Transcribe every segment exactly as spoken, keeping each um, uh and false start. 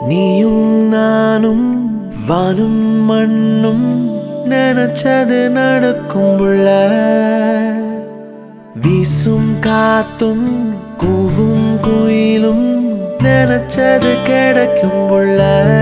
நீயும் நானும் வானும் மண்ணும் நினைச்சது நடக்கும் புள்ள. வீசும் காத்தும் கூவும் குயிலும் நினைச்சது கிடைக்கும் புள்ள.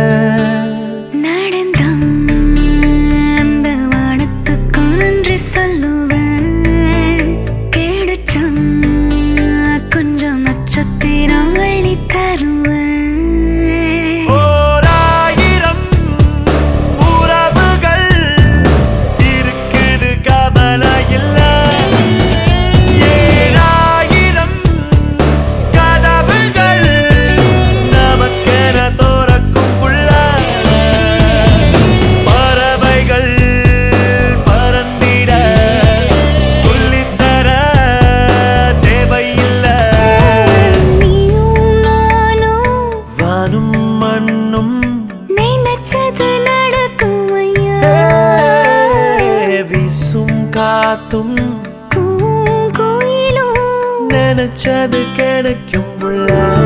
காத்தும் கோயிலும் நினைச்சது கிடைக்கும் புள்ள.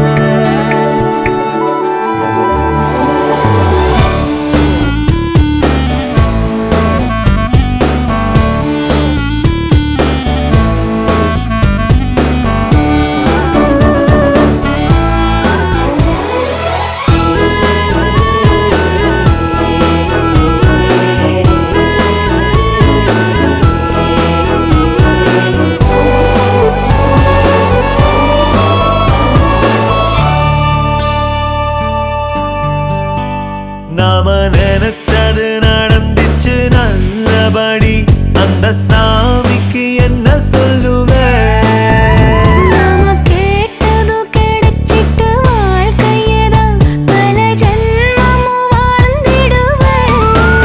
நாம நினைச்சது நடந்துச்சு நல்லபடி. அந்த சாமிக்கு என்ன சொல்லுவேன்? நாம கேட்டது கிடைச்சிட்டு வாழ்க்கையதான் பல ஜென்மமும் வாழ்ந்திடுவேன்.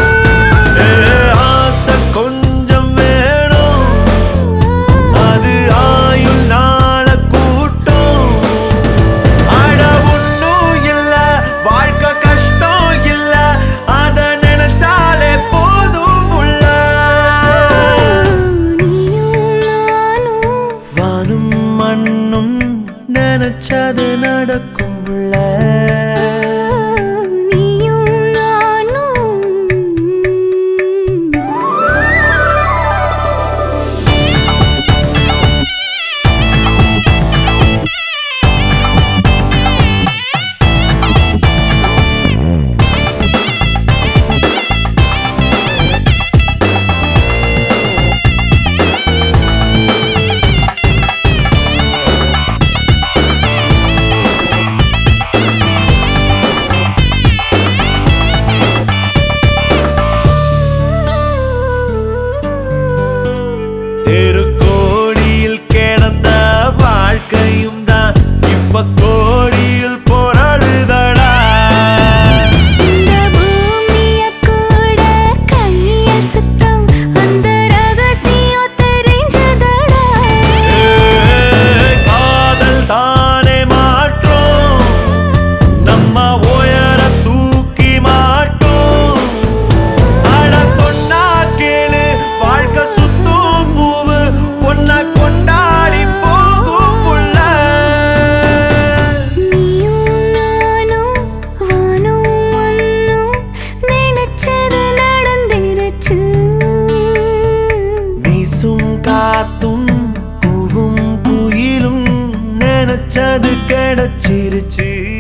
ஆசை கொஞ்சம் வேணும், அது ஆயுள் நாள கூட்டம். அட ஒன்னும் இல்ல வாழ்க்கை கஷ்டம், மண்ணும் நினைச்சது நடக்கும் புள்ள. நீயும் நானும் தெருக்கோடியில் கிடந்த வாழ்க்கையும் தான் இப்ப கோடியில் பொருளுதடா. இந்த பூமிய கூட கையில் சுத்தம், அந்த ரகசியம் தெரிஞ்சதடா. காதல் தானே மாற்றோம், நம்ம உயர தூக்கி மாட்டோம். அட சொன்னா கேளு, வாழ்க்கை சுத்தும் பூவு ஒன்ன கொண்டாடி போகும் புள்ள. நீயும் நானும் வானும் மண்ணும் நினைச்சது நடந்துருச்சு. வீசும் காத்தும் பூவும் குயிலும் நினைச்சது கிடைச்சிருச்சு.